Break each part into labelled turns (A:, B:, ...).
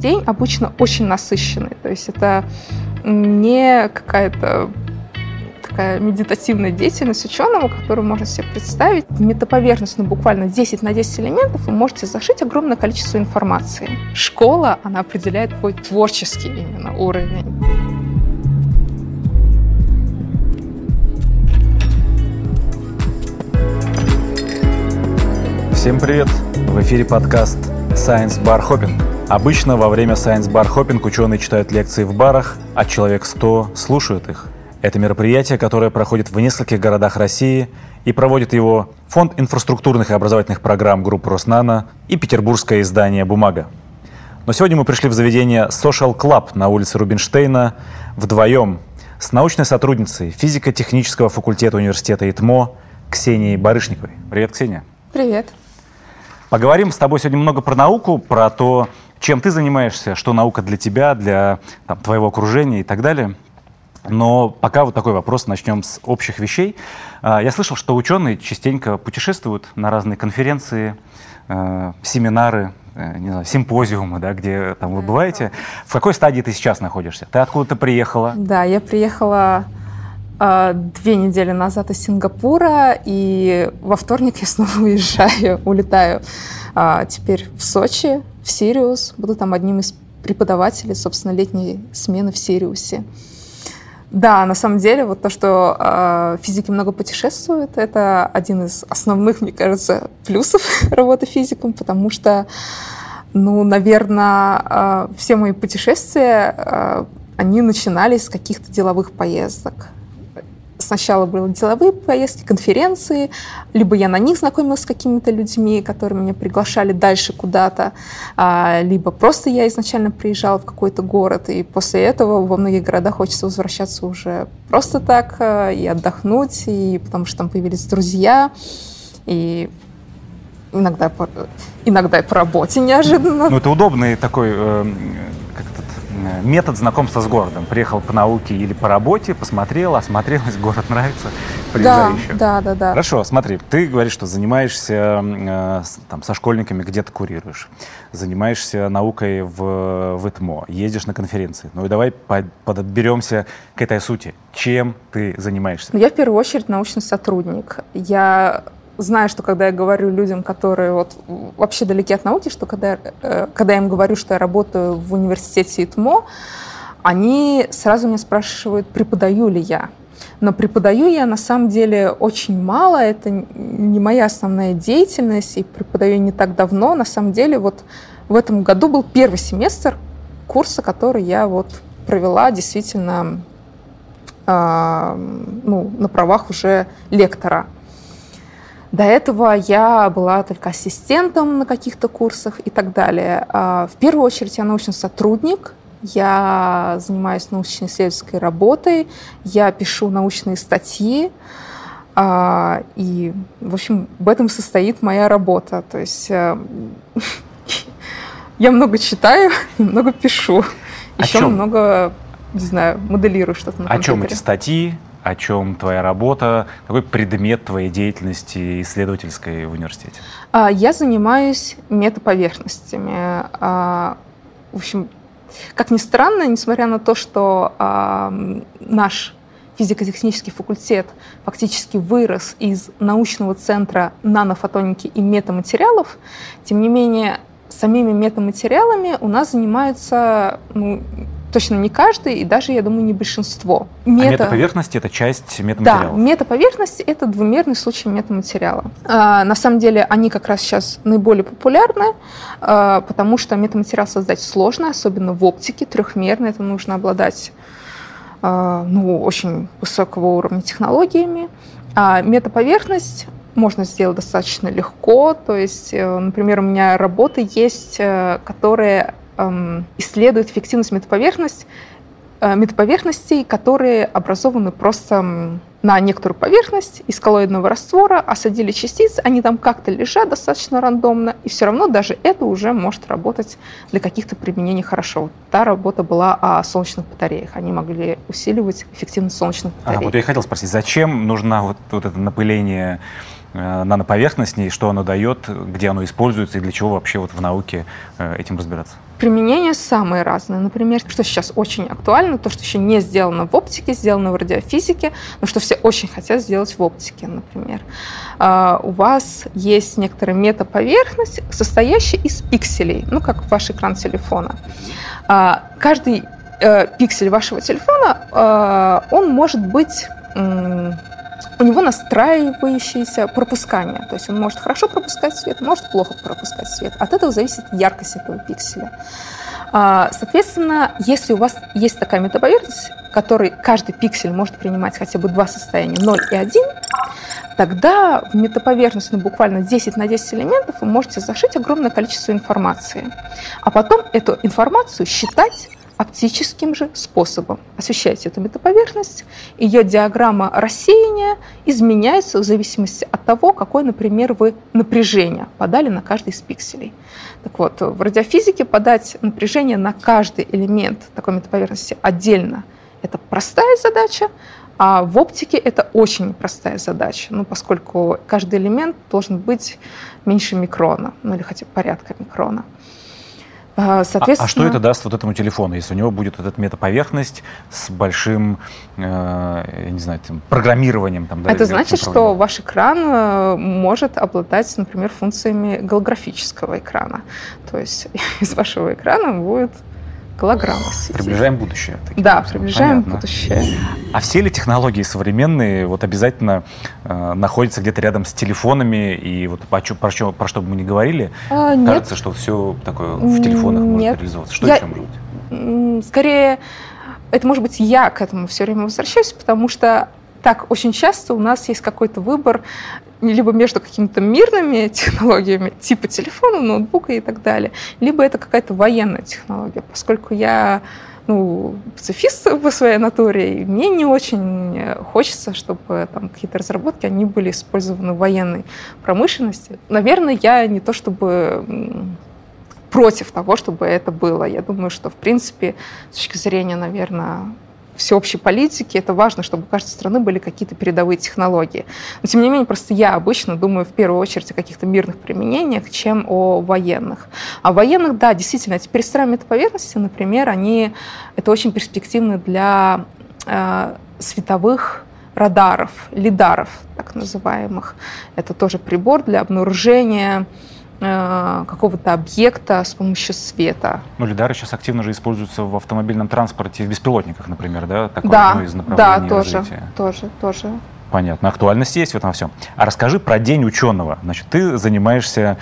A: день обычно очень насыщенный. То есть это не какая-то такая медитативная деятельность ученого, которую можно себе представить. В метаповерхность, буквально 10 на 10 элементов вы можете зашить огромное количество информации. Школа, она определяет твой творческий именно уровень.
B: Всем привет! В эфире подкаст Science Bar Hopping. Обычно во время Science Bar Hopping ученые читают лекции в барах, а человек 100 слушают их. Это мероприятие, которое проходит в нескольких городах России, и проводит его Фонд инфраструктурных и образовательных программ группы Роснано и петербургское издание «Бумага». Но сегодня мы пришли в заведение Social Club на улице Рубинштейна вдвоем с научной сотрудницей физико-технического факультета университета ИТМО Ксенией Барышниковой. Привет, Ксения.
A: Привет.
B: Поговорим с тобой сегодня много про науку, про то, чем ты занимаешься, что наука для тебя, для твоего окружения и так далее. Но пока вот такой вопрос, начнем с общих вещей. Я слышал, что ученые частенько путешествуют на разные конференции, семинары, не знаю, симпозиумы, да, где там вы бываете. В какой стадии ты сейчас находишься? Ты откуда-то приехала?
A: Да, я приехала 2 недели назад из Сингапура, и во вторник я снова улетаю теперь в Сочи, в Сириус. Буду там одним из преподавателей, собственно, летней смены в Сириусе. Да, на самом деле, вот то, что физики много путешествуют, это один из основных, мне кажется, плюсов работы физиком, потому что, наверное, все мои путешествия, они начинались с каких-то деловых поездок. Сначала были деловые поездки, конференции, либо я на них знакомилась с какими-то людьми, которые меня приглашали дальше куда-то, либо просто я изначально приезжала в какой-то город, и после этого во многих городах хочется возвращаться уже просто так и отдохнуть, и потому что там появились друзья, и иногда и по работе неожиданно.
B: Это удобный такой метод знакомства с городом. Приехал по науке или по работе, посмотрел, осмотрелась, город нравится, приезжай еще.
A: Да.
B: Хорошо, смотри, ты говоришь, что занимаешься со школьниками, где-то курируешь, занимаешься наукой в ИТМО, ездишь на конференции. Ну и давай подберемся к этой сути. Чем ты занимаешься?
A: Я в первую очередь научный сотрудник. Я знаю, что когда я говорю людям, которые вообще далеки от науки, что когда я им говорю, что я работаю в университете ИТМО, они сразу меня спрашивают, преподаю ли я. Но преподаю я на самом деле очень мало, это не моя основная деятельность, и преподаю я не так давно. На самом деле в этом году был первый семестр курса, который я провела действительно на правах уже лектора. До этого я была только ассистентом на каких-то курсах и так далее. В первую очередь я научный сотрудник, я занимаюсь научно-исследовательской работой, я пишу научные статьи, и, в общем, в этом состоит моя работа. То есть я много читаю и много пишу. Еще много, не знаю, моделирую что-то на компьютере.
B: О чем эти статьи? О чем твоя работа? Какой предмет твоей деятельности исследовательской в университете?
A: Я занимаюсь метаповерхностями. В общем, как ни странно, несмотря на то, что наш физико-технический факультет фактически вырос из научного центра нанофотоники и метаматериалов, тем не менее, самими метаматериалами у нас занимаются точно не каждый, и даже, я думаю, не большинство.
B: Метаповерхность — это часть метаматериала?
A: Да, метаповерхность — это двумерный случай метаматериала. На самом деле они как раз сейчас наиболее популярны, потому что метаматериал создать сложно, особенно в оптике, трехмерно. Это нужно обладать очень высокого уровня технологиями. А метаповерхность можно сделать достаточно легко. То есть, например, у меня работы есть, которые исследует эффективность метаповерхностей, которые образованы просто на некоторую поверхность из коллоидного раствора, осадили частицы, они там как-то лежат достаточно рандомно, и все равно даже это уже может работать для каких-то применений хорошо. Та работа была о солнечных батареях. Они могли усиливать эффективность солнечных батарей.
B: Вот я хотел спросить, зачем нужно вот это напыление наноповерхностней, что оно дает, где оно используется и для чего вообще вот в науке этим разбираться?
A: Применения самые разные. Например, что сейчас очень актуально, то, что еще не сделано в оптике, сделано в радиофизике, но что все очень хотят сделать в оптике, например. У вас есть некоторая метаповерхность, состоящая из пикселей, как ваш экран телефона. Каждый пиксель вашего телефона, он может быть... У него настраивающееся пропускание. То есть он может хорошо пропускать свет, может плохо пропускать свет. От этого зависит яркость этого пикселя. Соответственно, если у вас есть такая метаповерхность, в которой каждый пиксель может принимать хотя бы два состояния, 0 и 1, тогда в метаповерхность, буквально 10 на 10 элементов, вы можете зашить огромное количество информации. А потом эту информацию считать оптическим же способом. Освещаете эту метаповерхность, ее диаграмма рассеяния изменяется в зависимости от того, какое, например, вы напряжение подали на каждый из пикселей. Так вот, в радиофизике подать напряжение на каждый элемент такой метаповерхности отдельно – это простая задача, а в оптике это очень непростая задача, поскольку каждый элемент должен быть меньше микрона, или хотя бы порядка микрона.
B: Соответственно... А что это даст вот этому телефону, если у него будет вот эта метаповерхность с большим, программированием?
A: Это значит, что ваш экран может обладать, например, функциями голографического экрана. То есть из вашего экрана будет голограмма сидеть.
B: Приближаем будущее.
A: Да, приближаем будущее.
B: А все ли технологии современные обязательно находятся где-то рядом с телефонами? И про что бы мы ни говорили, кажется, что все такое в телефонах может реализоваться. Что еще может быть?
A: Скорее, это может быть я к этому все время возвращаюсь, потому что так очень часто у нас есть какой-то выбор либо между какими-то мирными технологиями, типа телефона, ноутбука и так далее, либо это какая-то военная технология. Поскольку я пацифист по своей натуре, и мне не очень хочется, чтобы какие-то разработки они были использованы в военной промышленности. Наверное, я не то чтобы против того, чтобы это было. Я думаю, что, в принципе, с точки зрения, наверное, всеобщей политики, это важно, чтобы у каждой страны были какие-то передовые технологии. Но, тем не менее, просто я обычно думаю в первую очередь о каких-то мирных применениях, чем о военных. А военных, да, действительно, эти перестроенные метаповерхности, например, это очень перспективно для световых радаров, лидаров, так называемых. Это тоже прибор для обнаружения какого-то объекта с помощью света.
B: Лидары сейчас активно же используются в автомобильном транспорте, в беспилотниках, например, да? Такое одно из направлений развития.
A: Тоже.
B: Понятно. Актуальность есть в этом всем. А расскажи про День ученого. Значит, ты занимаешься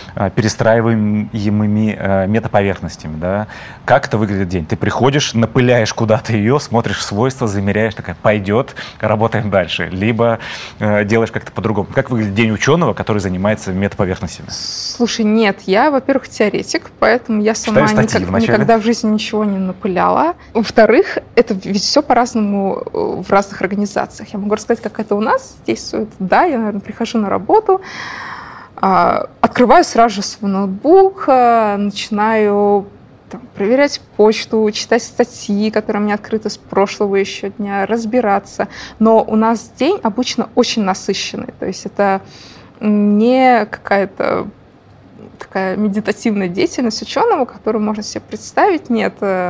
B: перестраиваемыми метаповерхностями, да? Как это выглядит день? Ты приходишь, напыляешь куда-то ее, смотришь свойства, замеряешь, такая, пойдет, работаем дальше. Либо делаешь как-то по-другому. Как выглядит День ученого, который занимается метаповерхностями?
A: Слушай, нет, я, во-первых, теоретик, поэтому я сама никогда в жизни ничего не напыляла. Во-вторых, это ведь все по-разному в разных организациях. Я могу рассказать, как это у нас действует. Да, я, наверное, прихожу на работу, открываю сразу же свой ноутбук, начинаю проверять почту, читать статьи, которые у меня открыты с прошлого еще дня, разбираться. Но у нас день обычно очень насыщенный. То есть это не какая-то такая медитативная деятельность ученого, которую можно себе представить. Нет,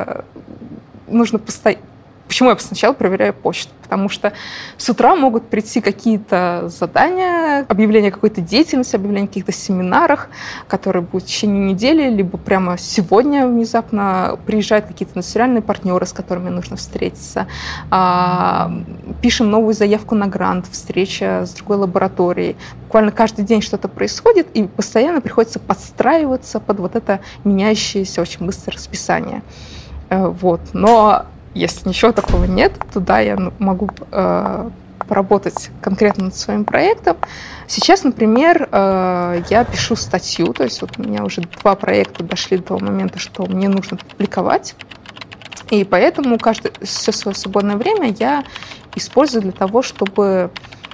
A: нужно постоянно. Почему я сначала проверяю почту? Потому что с утра могут прийти какие-то задания, объявления какой-то деятельности, объявления о каких-то семинарах, которые будут в течение недели, либо прямо сегодня внезапно приезжают какие-то национальные партнеры, с которыми нужно встретиться. Пишем новую заявку на грант, встреча с другой лабораторией. Буквально каждый день что-то происходит, и постоянно приходится подстраиваться под вот это меняющееся очень быстро расписание. Но если ничего такого нет, то да, я могу поработать конкретно над своим проектом. Сейчас, например, я пишу статью, то есть у меня уже 2 проекта дошли до того момента, что мне нужно публиковать. И поэтому все свое свободное время я использую для того, чтобы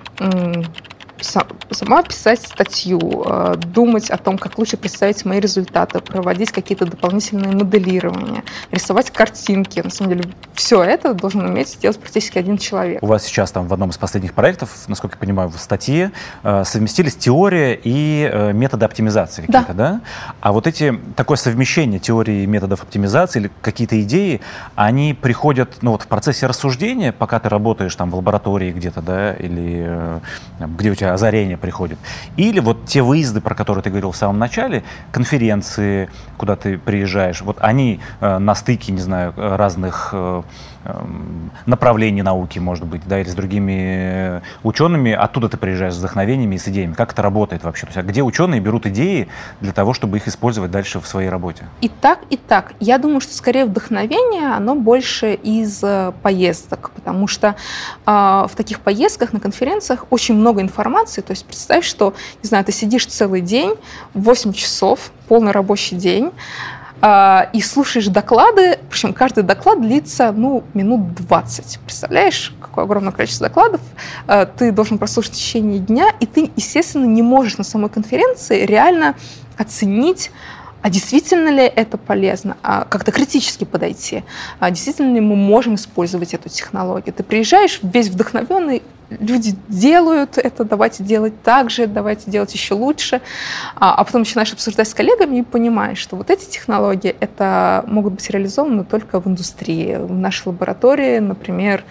A: сама писать статью, думать о том, как лучше представить мои результаты, проводить какие-то дополнительные моделирования, рисовать картинки. На самом деле, все это должен уметь делать практически один человек.
B: У вас сейчас там в одном из последних проектов, насколько я понимаю, в статье совместились теория и методы оптимизации какие-то, да? А вот такое совмещение теории и методов оптимизации или какие-то идеи, они приходят в процессе рассуждения, пока ты работаешь там в лаборатории где-то, да, или где у тебя озарение приходит. Или вот те выезды, про которые ты говорил в самом начале, конференции, куда ты приезжаешь, вот они на стыке, не знаю, разных направлений науки, может быть, да, или с другими учеными, оттуда ты приезжаешь с вдохновениями и с идеями. Как это работает вообще? То есть, где ученые берут идеи для того, чтобы их использовать дальше в своей работе?
A: И так, и так. Я думаю, что скорее вдохновение, оно больше из поездок, потому что в таких поездках на конференциях очень много информации. То есть представь, что, не знаю, ты сидишь целый день, 8 часов, полный рабочий день, и слушаешь доклады, причем каждый доклад длится, минут 20. Представляешь, какое огромное количество докладов ты должен прослушать в течение дня, и ты, естественно, не можешь на самой конференции реально оценить, а действительно ли это полезно, как-то критически подойти, действительно ли мы можем использовать эту технологию. Ты приезжаешь весь вдохновенный, люди делают это, давайте делать так же, давайте делать еще лучше, а потом начинаешь обсуждать с коллегами и понимаешь, что вот эти технологии могут быть реализованы только в индустрии. В нашей лаборатории, например,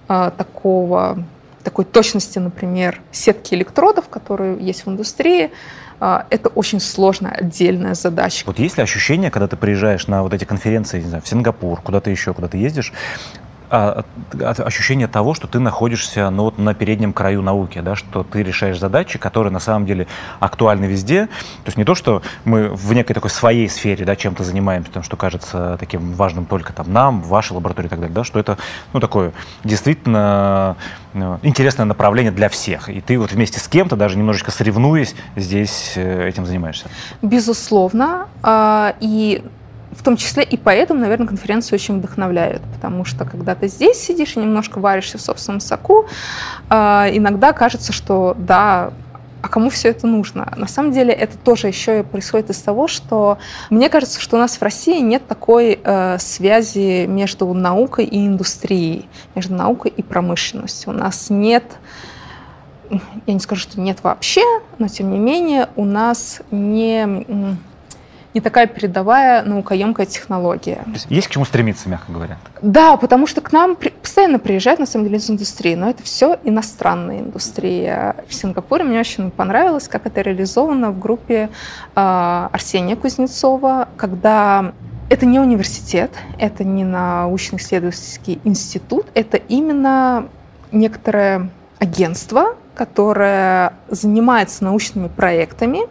A: такой точности, например, сетки электродов, которые есть в индустрии, это очень сложная отдельная задача.
B: Вот есть ли ощущение, когда ты приезжаешь на вот эти конференции, не знаю, в Сингапур, куда-то еще, куда ты ездишь, ощущение того, что ты находишься на переднем краю науки, да, что ты решаешь задачи, которые на самом деле актуальны везде. То есть не то, что мы в некой такой своей сфере, да, чем-то занимаемся, потому что кажется таким важным только там нам, в вашей лаборатории и так далее, да, что это такое действительно интересное направление для всех. И ты вот вместе с кем-то, даже немножечко соревнуясь, здесь этим занимаешься.
A: Безусловно. И в том числе и поэтому, наверное, конференции очень вдохновляют, потому что когда ты здесь сидишь и немножко варишься в собственном соку, иногда кажется, что да, а кому все это нужно? На самом деле это тоже еще происходит из того, что мне кажется, что у нас в России нет такой связи между наукой и индустрией, между наукой и промышленностью. У нас нет, я не скажу, что нет вообще, но тем не менее у нас не такая передовая наукоемкая технология.
B: Есть к чему стремиться, мягко говоря?
A: Да, потому что к нам постоянно приезжают, на самом деле, из индустрии, но это все иностранная индустрия. В Сингапуре мне очень понравилось, как это реализовано в группе Арсения Кузнецова, когда это не университет, это не научно-исследовательский институт, это именно некоторое агентство, которое занимается научными проектами,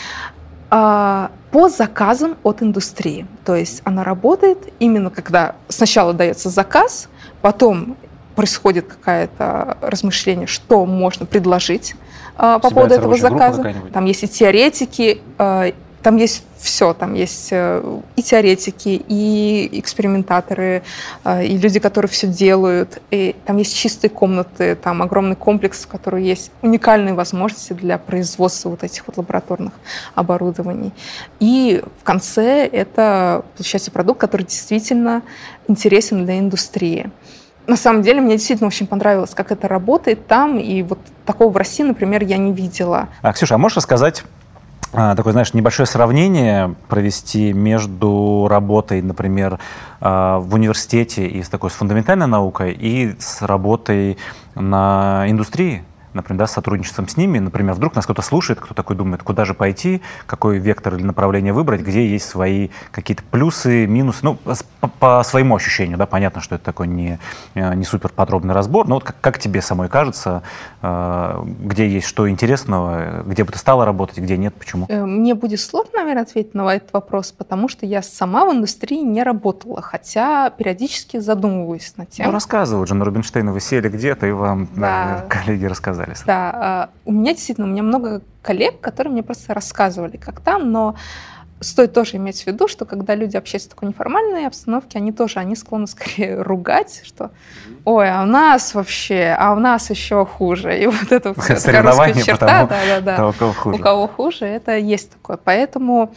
A: по заказам от индустрии. То есть она работает именно когда сначала дается заказ, потом происходит какое-то размышление, что можно предложить по поводу этого заказа. Там есть и теоретики, там есть все, там есть и теоретики, и экспериментаторы, и люди, которые все делают. И там есть чистые комнаты, там огромный комплекс, в котором есть уникальные возможности для производства вот этих вот лабораторных оборудований. И в конце это получается продукт, который действительно интересен для индустрии. На самом деле, мне действительно очень понравилось, как это работает там, и вот такого в России, например, я не видела.
B: Ксюша, а можешь рассказать такое, знаешь, небольшое сравнение провести между работой, например, в университете и с такой с фундаментальной наукой и с работой на индустрии? Например, да, с сотрудничеством с ними, например, вдруг нас кто-то слушает, кто такой думает, куда же пойти, какой вектор или направление выбрать, где есть свои какие-то плюсы, минусы, по своему ощущению, да, понятно, что это такой не супер подробный разбор, но вот как тебе самой кажется, где есть что интересного, где бы ты стала работать, где нет, почему?
A: Мне будет сложно, наверное, ответить на этот вопрос, потому что я сама в индустрии не работала, хотя периодически задумываюсь над тем.
B: Рассказывают же, на Рубинштейна вы сели где-то, и вам коллеги рассказали.
A: Да, у меня много коллег, которые мне просто рассказывали, как там, но стоит тоже иметь в виду, что когда люди общаются в такой неформальной обстановке, они склонны скорее ругать, что ой, а у нас еще хуже. И вот это
B: соревнование,
A: черта,
B: у
A: кого хуже, это есть такое. Поэтому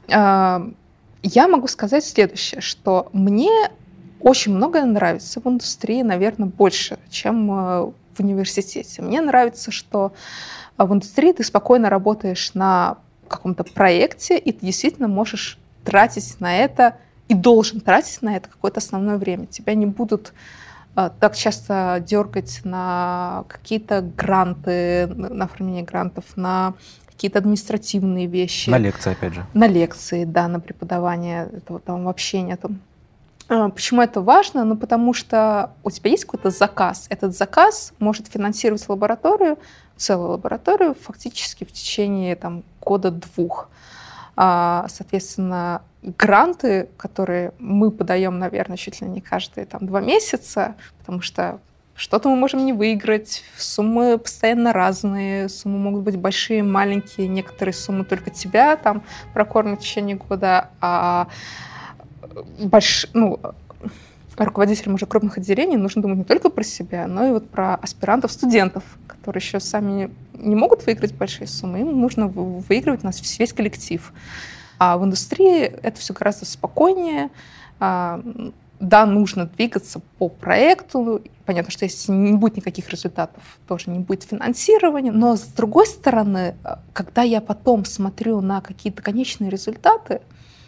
A: я могу сказать следующее, что мне очень многое нравится в индустрии, наверное, больше, чем в университете. Мне нравится, что в индустрии ты спокойно работаешь на каком-то проекте, и ты действительно можешь тратить на это и должен тратить на это какое-то основное время. Тебя не будут так часто дергать на какие-то гранты, на оформление грантов, на какие-то административные вещи.
B: На лекции, опять же.
A: На лекции, да, на преподавание, этого там вообще нету. Почему это важно? Ну, потому что у тебя есть какой-то заказ. Этот заказ может финансировать лабораторию, целую лабораторию, фактически в течение года-двух. Соответственно, гранты, которые мы подаем, наверное, чуть ли не каждые 2 месяца, потому что что-то мы можем не выиграть, суммы постоянно разные, суммы могут быть большие, маленькие, некоторые суммы только тебя прокормят в течение года, а руководителям уже крупных отделений нужно думать не только про себя, но и вот про аспирантов, студентов, которые еще сами не могут выиграть большие суммы, им нужно выигрывать у нас весь коллектив. А в индустрии это все гораздо спокойнее. Да, нужно двигаться по проекту. Понятно, что если не будет никаких результатов, тоже не будет финансирования. Но, с другой стороны, когда я потом смотрю на какие-то конечные результаты,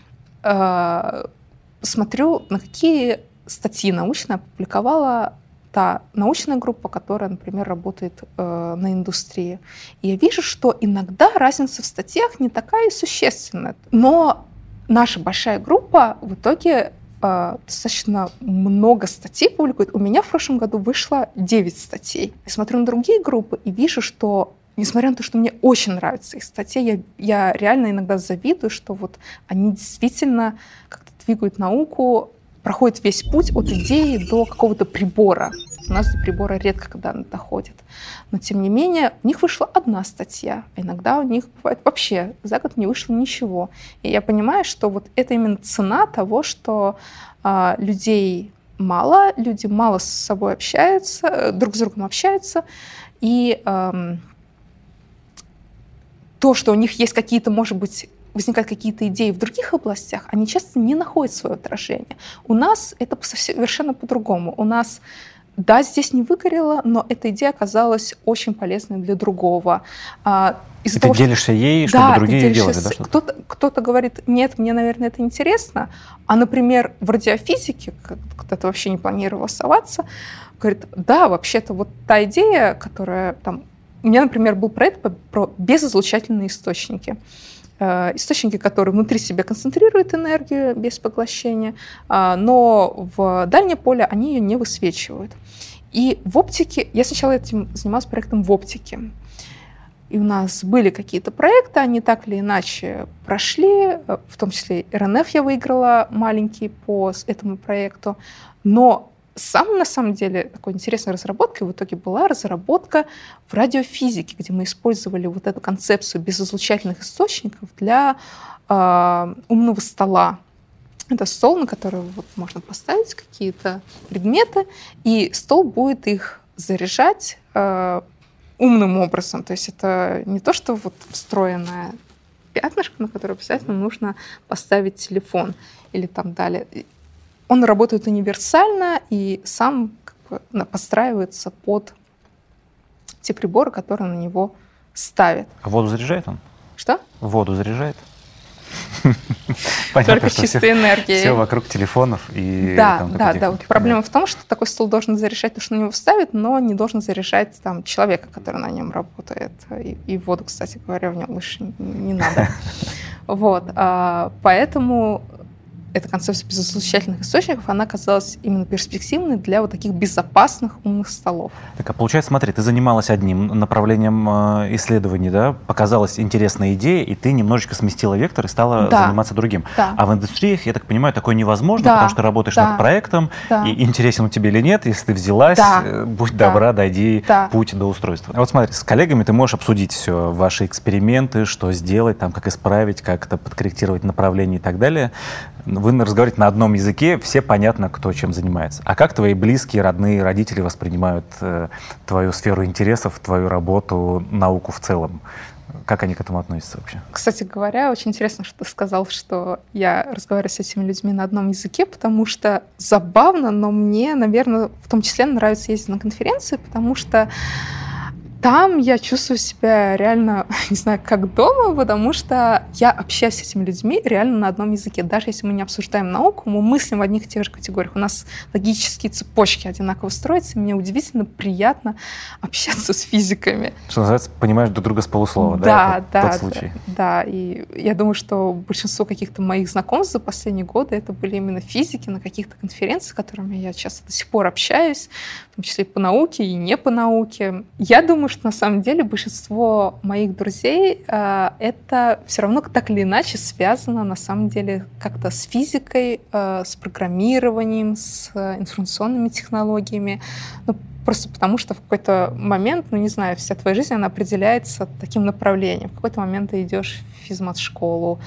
A: смотрю, на какие статьи научные опубликовала та научная группа, которая, например, работает на индустрии. И я вижу, что иногда разница в статьях не такая и но наша большая группа в итоге достаточно много статей публикует. У меня в прошлом году вышло 9 статей. Я смотрю на другие группы и вижу, что, несмотря на то, что мне очень нравятся их статьи, я реально иногда завидую, что вот они действительно как-то двигают науку, проходит весь путь от идеи до какого-то прибора. У нас до прибора редко когда она доходит. Но, тем не менее, у них вышла одна статья, а иногда у них бывает вообще за год не вышло ничего. И я понимаю, что вот это именно цена того, что людей мало, люди мало с собой общаются, друг с другом общаются, и то, что у них есть какие-то, может быть, возникают какие-то идеи в других областях, они часто не находят свое отражение. У нас это совершенно по-другому. У нас, да, здесь не выгорело, но эта идея оказалась очень полезной для другого.
B: И ты делишься ей, чтобы другие делали, да?
A: Кто-то говорит, нет, мне, наверное, это интересно. А, например, в радиофизике, когда-то вообще не планировал соваться, говорит, да, вообще-то вот та идея, которая У меня, например, был проект про безизлучательные источники. Источники, которые внутри себя концентрируют энергию без поглощения, но в дальнее поле они ее не высвечивают. И в оптике, я сначала этим занималась проектом в оптике. И у нас были какие-то проекты, они так или иначе прошли, в том числе РНФ я выиграла маленький по этому проекту. Но на самом деле, такой интересной разработкой в итоге была разработка в радиофизике, где мы использовали вот эту концепцию безизлучательных источников для умного стола. Это стол, на который можно поставить какие-то предметы, и стол будет их заряжать умным образом. То есть это не то, что встроенное пятнышко, на которое обязательно нужно поставить телефон или далее. Он работает универсально и сам подстраивается под те приборы, которые на него ставят.
B: А воду заряжает он?
A: Что?
B: Воду заряжает?
A: Только чистой энергией.
B: Все вокруг телефонов.
A: Да. Проблема в том, что такой стол должен заряжать то, что на него ставят, но не должен заряжать человека, который на нем работает. И воду, кстати говоря, в нем лучше не надо. Поэтому эта концепция безизлучательных источников, она казалась именно перспективной для вот таких безопасных умных столов.
B: Так, а получается, смотри, ты занималась одним направлением исследований, да, показалась интересная идея, и ты немножечко сместила вектор и стала заниматься другим.
A: Да.
B: А в индустриях, я так понимаю, такое невозможно, потому что работаешь над проектом, и интересен он тебе или нет, если ты взялась, будь добра, дойди путь до устройства. А вот смотри, с коллегами ты можешь обсудить все, ваши эксперименты, что сделать, там, как исправить, как это подкорректировать направление и так далее. Вы разговариваете на одном языке, все понятно, кто чем занимается. А как твои близкие, родные, родители воспринимают твою сферу интересов, твою работу, науку в целом? Как они к этому относятся вообще?
A: Кстати говоря, очень интересно, что ты сказал, что я разговариваю с этими людьми на одном языке, потому что забавно, но мне, наверное, в том числе нравится ездить на конференции, потому что там я чувствую себя реально, не знаю, как дома, потому что я общаюсь с этими людьми реально на одном языке. Даже если мы не обсуждаем науку, мы мыслим в одних и тех же категориях. У нас логические цепочки одинаково строятся, и мне удивительно приятно общаться с физиками.
B: Что называется, понимаешь друг друга с полуслова,
A: да?
B: Тот случай.
A: Да, и я думаю, что большинство каких-то моих знакомств за последние годы это были именно физики на каких-то конференциях, с которыми я часто до сих пор общаюсь, в том числе и по науке, и не по науке. Я думаю, что на самом деле большинство моих друзей это все равно так или иначе связано на самом деле как-то с физикой, с программированием, с информационными технологиями. Ну, просто потому что в какой-то момент, ну не знаю, вся твоя жизнь, она определяется таким направлением. В какой-то момент ты идешь в физмат-школу,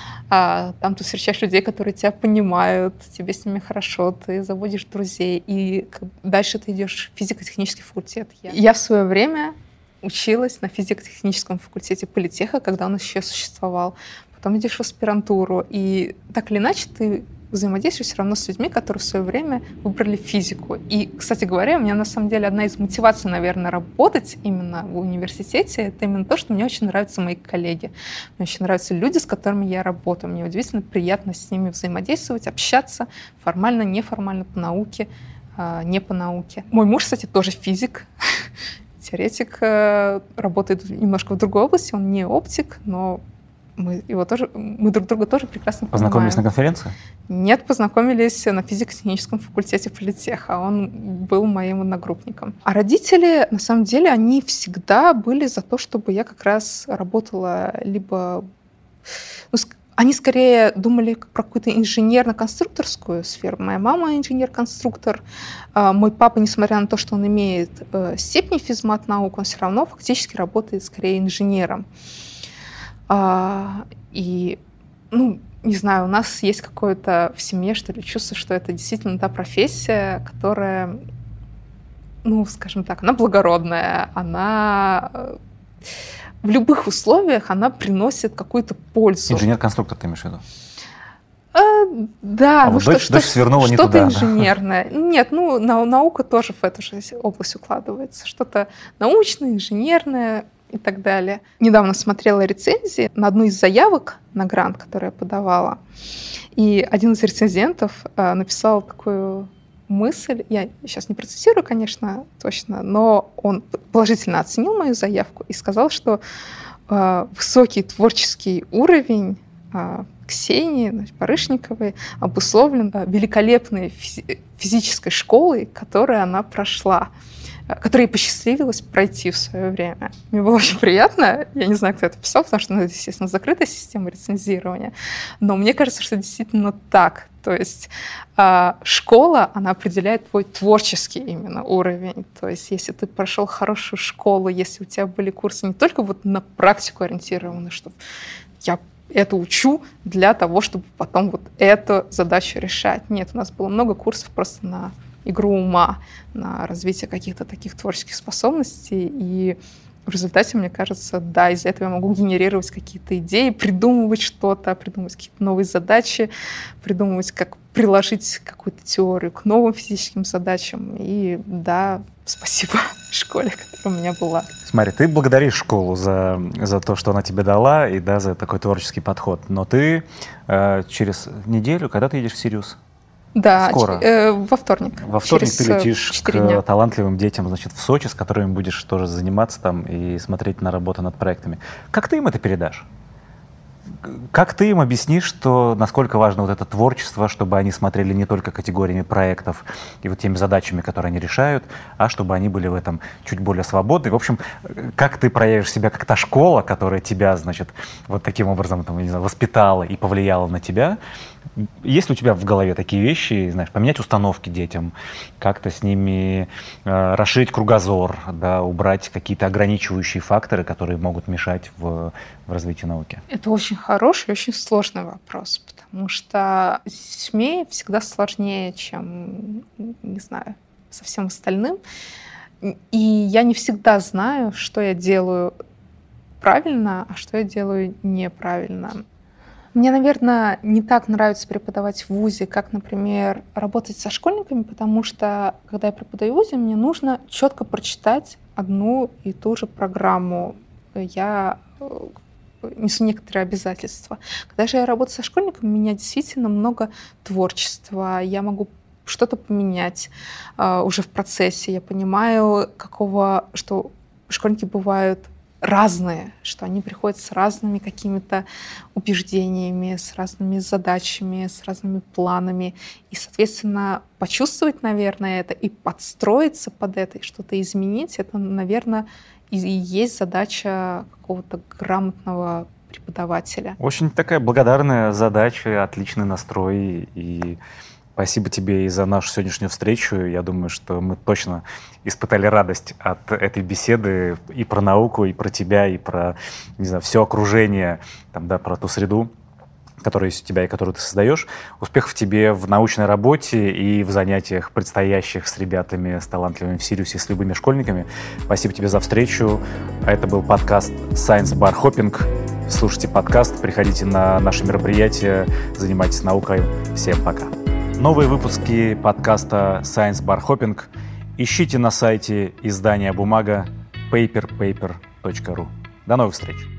A: там ты встречаешь людей, которые тебя понимают, тебе с ними хорошо, ты заводишь друзей, и дальше ты идешь в физико-технический факультет. Я в свое время училась на физико-техническом факультете политеха, когда он еще существовал. Потом идешь в аспирантуру, и так или иначе ты взаимодействуешь все равно с людьми, которые в свое время выбрали физику. И, кстати говоря, у меня на самом деле одна из мотиваций, наверное, работать именно в университете, это именно то, что мне очень нравятся мои коллеги. Мне очень нравятся люди, с которыми я работаю. Мне удивительно приятно с ними взаимодействовать, общаться формально, неформально, по науке, не по науке. Мой муж, кстати, тоже физик, теоретик, работает немножко в другой области, он не оптик, но мы друг друга тоже прекрасно понимаем.
B: Познакомились на конференции?
A: Нет, познакомились на физико-техническом факультете политеха. Он был моим одногруппником. А родители, на самом деле, они всегда были за то, чтобы я как раз работала либо... Они скорее думали про какую-то инженерно-конструкторскую сферу. Моя мама инженер-конструктор. Мой папа, несмотря на то, что он имеет степень физмат-наук, он все равно фактически работает скорее инженером. И, не знаю, у нас есть какое-то в семье, что ли, чувство, что это действительно та профессия, которая, скажем так, она благородная, она в любых условиях она приносит какую-то пользу.
B: Инженер-конструктор ты имеешь в виду?
A: Да,
B: вот дочь свернула не
A: что-то
B: туда.
A: инженерное. Нет, наука тоже в эту же область укладывается. Что-то научное, инженерное и так далее. Недавно смотрела рецензии на одну из заявок на грант, который я подавала. И один из рецензентов написал такую мысль, я сейчас не процитирую, конечно, точно, но он положительно оценил мою заявку и сказал, что высокий творческий уровень Ксении Барышниковой обусловлен великолепной физической школой, которую она прошла, которой ей посчастливилось пройти в свое время. Мне было очень приятно. Я не знаю, кто это писал, потому что, это, естественно, закрытая система рецензирования. Но мне кажется, что действительно так. То есть школа, она определяет твой творческий именно уровень. То есть если ты прошел хорошую школу, если у тебя были курсы не только вот на практику ориентированы, что я это учу для того, чтобы потом вот эту задачу решать. Нет, у нас было много курсов просто на игру ума, на развитие каких-то таких творческих способностей. И в результате, мне кажется, да, из-за этого я могу генерировать какие-то идеи, придумывать что-то, придумывать какие-то новые задачи, придумывать, как приложить какую-то теорию к новым физическим задачам. И да, спасибо школе, которая у меня была.
B: Смотри, ты благодаришь школу за то, что она тебе дала, и да, за такой творческий подход. Но ты через неделю, когда ты едешь в Сириус?
A: Да,
B: скоро.
A: Во вторник.
B: Во вторник ты летишь к
A: дня.
B: талантливым детям, значит, в Сочи, с которыми будешь тоже заниматься там и смотреть на работу над проектами. Как ты им это передашь? Как ты им объяснишь, что насколько важно вот это творчество, чтобы они смотрели не только категориями проектов и вот теми задачами, которые они решают, а чтобы они были в этом чуть более свободны? В общем, как ты проявишь себя как та школа, которая тебя, значит, вот таким образом, там, не знаю, воспитала и повлияла на тебя? Есть ли у тебя в голове такие вещи, знаешь, поменять установки детям, как-то с ними расширить кругозор, да, убрать какие-то ограничивающие факторы, которые могут мешать в развитии науки?
A: Это очень хороший и очень сложный вопрос, потому что с детьми всегда сложнее, чем, не знаю, со всем остальным. И я не всегда знаю, что я делаю правильно, а что я делаю неправильно. Мне, наверное, не так нравится преподавать в вузе, как, например, работать со школьниками, потому что, когда я преподаю в вузе, мне нужно четко прочитать одну и ту же программу. Я несу некоторые обязательства. Когда же я работаю со школьниками, у меня действительно много творчества. Я могу что-то поменять уже в процессе. Я понимаю, что школьники бывают разные, что они приходят с разными какими-то убеждениями, с разными задачами, с разными планами. И, соответственно, почувствовать, наверное, это и подстроиться под это, и что-то изменить, это, наверное, и есть задача какого-то грамотного преподавателя.
B: Очень такая благодарная задача, отличный настрой. И спасибо тебе и за нашу сегодняшнюю встречу. Я думаю, что мы точно испытали радость от этой беседы и про науку, и про тебя, и про, не знаю, все окружение, там, да, про ту среду, которая есть у тебя и которую ты создаешь. Успехов тебе в научной работе и в занятиях, предстоящих с ребятами, с талантливыми в Сириусе, с любыми школьниками. Спасибо тебе за встречу. Это был подкаст Science Bar Hopping. Слушайте подкаст, приходите на наши мероприятия, занимайтесь наукой. Всем пока. Новые выпуски подкаста Science Bar Hopping ищите на сайте издания «Бумага» paperpaper.ru. До новых встреч!